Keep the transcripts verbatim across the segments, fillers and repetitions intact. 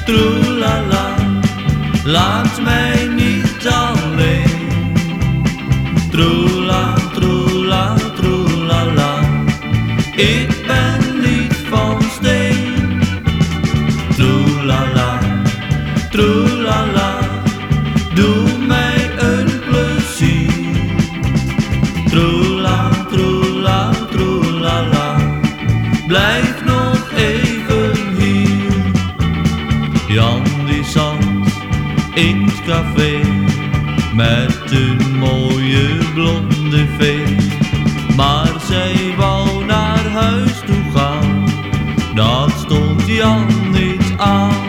Troelala, laat mij niet alleen. Troela, troela, troelala, ik ben niet van steen. Troelala, troelala, doe mij een plezier. Troela, troela, troelala, blijf nog even hier. Jan die zat in het café met een mooie blonde vee, maar zij wou naar huis toe gaan, dat stond Jan niet aan.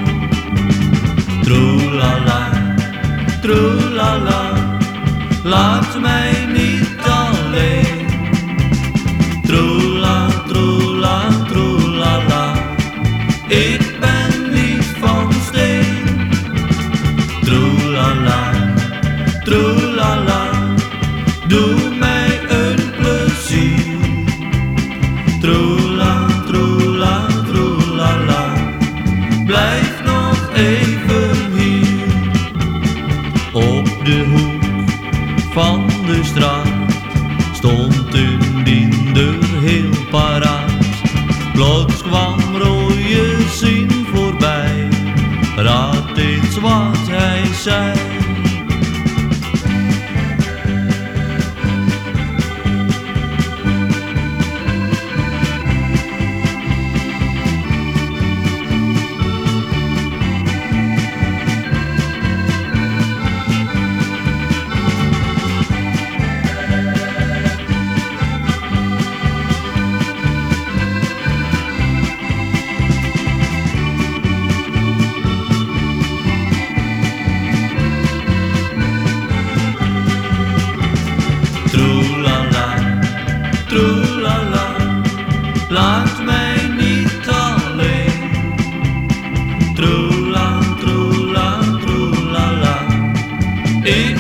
Troelala, troelala, laat mij niet alleen. Troela, troela, troelala, ik ben niet van steen. Troelala, troelala, doe mij een plezier. Troela, troela, troelala, blijf nog even hier. Op de hoek van de straat stond een diender heel paraat. Plots kwam rode zin voorbij, raad eens wat hij zei. Troelala, laat mij niet alleen. Troela, troela, troelala, ik